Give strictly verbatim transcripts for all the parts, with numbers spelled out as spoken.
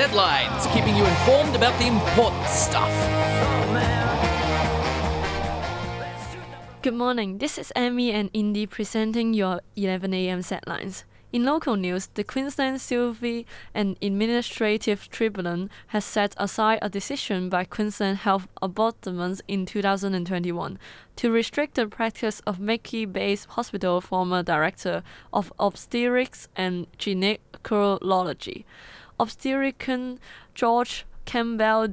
Headlines, keeping you informed about the important stuff. Good morning, this is Amy and Indy presenting your eleven a m headlines. In local news, the Queensland Civil and Administrative Tribunal has set aside a decision by Queensland Health Ombudsman in two thousand twenty-one to restrict the practice of Mackay Bay Hospital former Director of Obstetrics and Gynecology, obstetrician George Campbell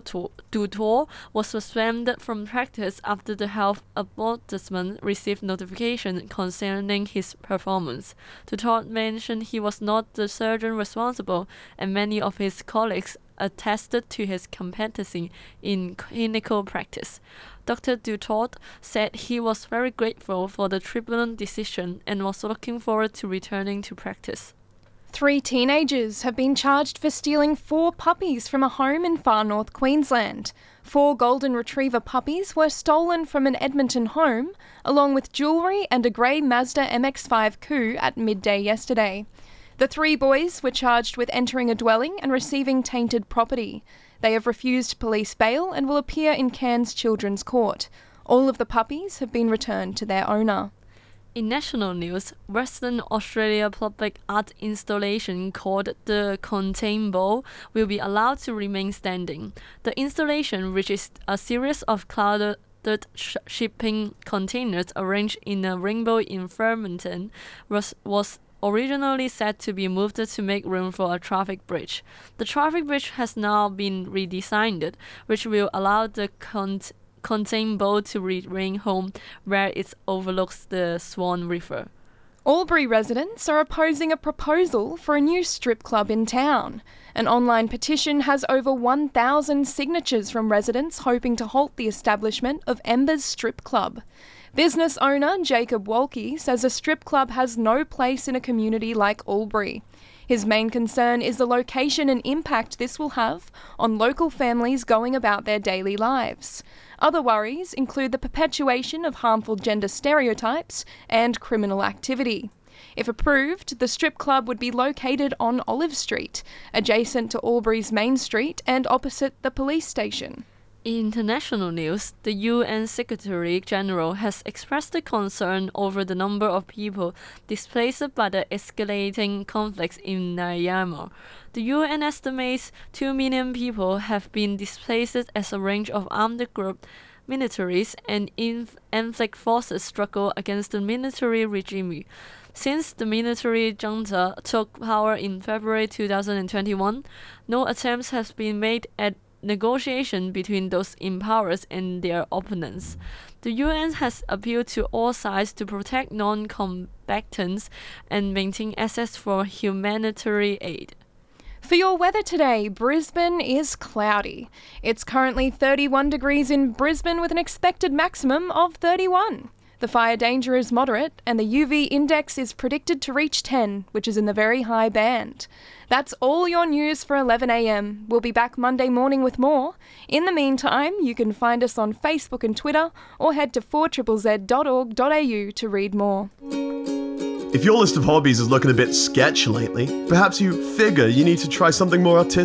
Dutour was suspended from practice after the health ombudsman received notification concerning his performance. Dutour mentioned he was not the surgeon responsible, and many of his colleagues attested to his competency in clinical practice. Doctor Dutour said he was very grateful for the tribunal decision and was looking forward to returning to practice. Three teenagers have been charged for stealing four puppies from a home in far north Queensland. Four golden retriever puppies were stolen from an Edmonton home, along with jewellery and a grey Mazda M X five Coupe at midday yesterday. The three boys were charged with entering a dwelling and receiving tainted property. They have refused police bail and will appear in Cairns Children's Court. All of the puppies have been returned to their owner. In national news, Western Australia public art installation called the Contain Bowl will be allowed to remain standing. The installation, which is a series of clouded sh- shipping containers arranged in a rainbow in Fremantle, was, was originally set to be moved to make room for a traffic bridge. The traffic bridge has now been redesigned, which will allow the con- Contain Bowl to remain home where it overlooks the Swan River. Albury residents are opposing a proposal for a new strip club in town. An online petition has over one thousand signatures from residents hoping to halt the establishment of Embers Strip Club. Business owner Jacob Walke says a strip club has no place in a community like Albury. His main concern is the location and impact this will have on local families going about their daily lives. Other worries include the perpetuation of harmful gender stereotypes and criminal activity. If approved, the strip club would be located on Olive Street, adjacent to Albury's Main Street and opposite the police station. In international news, the U N Secretary-General has expressed concern over the number of people displaced by the escalating conflicts in Myanmar. The U N estimates two million people have been displaced as a range of armed group militaries and ethnic forces struggle against the military regime. Since the military junta took power in February two thousand twenty-one, no attempts have been made at negotiation between those in power and their opponents. The U N has appealed to all sides to protect non-combatants and maintain access for humanitarian aid. For your weather today, Brisbane is cloudy. It's currently thirty-one degrees in Brisbane with an expected maximum of thirty-one. The fire danger is moderate and the U V index is predicted to reach ten, which is in the very high band. That's all your news for eleven a m. We'll be back Monday morning with more. In the meantime, you can find us on Facebook and Twitter or head to four z z dot org dot a u to read more. If your list of hobbies is looking a bit sketch lately, perhaps you figure you need to try something more artistic.